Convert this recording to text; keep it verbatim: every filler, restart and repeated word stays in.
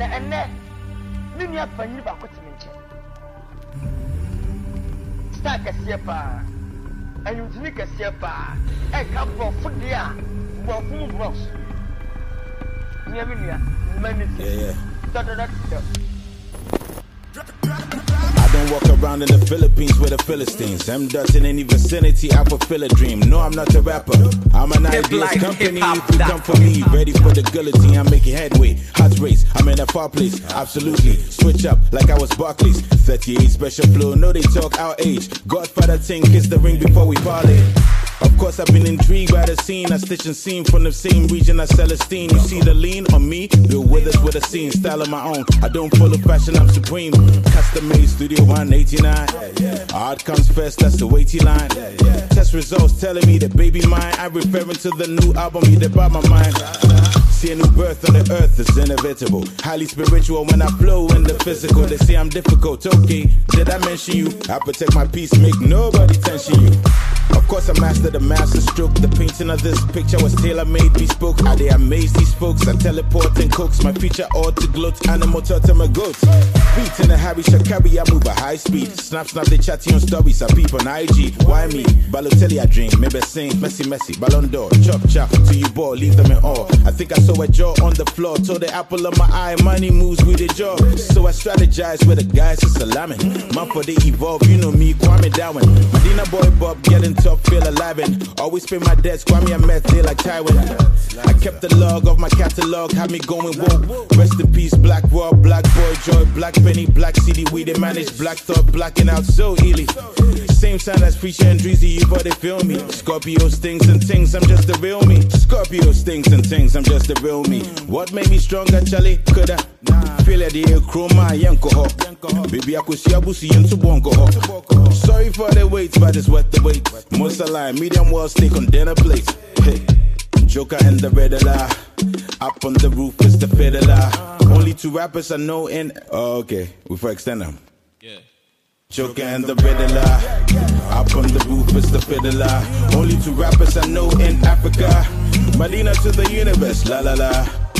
na ene nunya panyi ba kwetime nche sta kase pa anyutini kase pa e ka bo fudi a bo fu box nya mi nya mani yeah yeah I don't walk around in the Philippines with the Philistines. Them Dutch in any vicinity, I fulfill a dream. No, I'm not a rapper. I'm an ideas company. If you come for me, ready for the guillotine, I'm making headway. Hot race, I'm in a far place. Absolutely. Switch up like I was Barclays. thirty-eight special flow. No, they talk our age. Godfather ting, kiss the ring before we parlay. Of course, I've been intrigued by the scene. I stitch and seam from the same region as Celestine. You see the lean on me, Bill Withers with a scene, style of my own. I don't follow fashion, I'm supreme. Custom made, Studio one eighty-nine. Art comes first, that's the weighty line. Test results telling me that baby mine. I'm referring to the new album, you did by my mind. See a new birth on the earth, it's inevitable. Highly spiritual when I flow in the physical. They say I'm difficult, okay. Did I mention you? I protect my peace, make nobody tension you. Of course I mastered the master stroke. The painting of this picture was tailor-made, bespoke. Are they amazed, these folks? I teleport and coax. My feature all to gloat, animal turtle my goats. Beat in the Harry Shakari, I move at high speed. Snap, snap, they chatty on stories, I peep on I G. Why me? Balotelli I dream, maybe sing, messy, messy. Ballon d'Or, chop, chop, to you ball, leave them in awe. I think I saw a jaw on the floor, told the apple of my eye, money moves with a jaw. So I strategize with the guys to salami. Man for they evolve, you know me, Kwame Darwin. Medina boy Bob, getting tough, feel alive and always pay my debts, Kwame and Meth, they like Tywin. I kept the log of my catalog, had me going woke. Rest in peace, Black Raw, Black Boy Joy, Black Penny, Black C D, we they manage Black Thought, blacking out so easily. Same time as Preacher and Dreezy, you but they feel me. Scorpio stings and things, I'm just the real me. Scorpio stings and things, I'm just the real me. What made me stronger, Charlie? Coulda feel it, the chroma, yanko. Baby, I could see a bussy into bongo. Sorry for the wait, but it's worth the wait. Most alive, medium well steak on dinner plates. Hey, Joker and the Riddler. Up on the roof is the fiddler. Only two rappers I know in. Oh, okay, we for extend them. Yeah. Joker and the Riddler. Up on the roof is the fiddler. Only two rappers I know in Africa. Medina to the universe, la la la.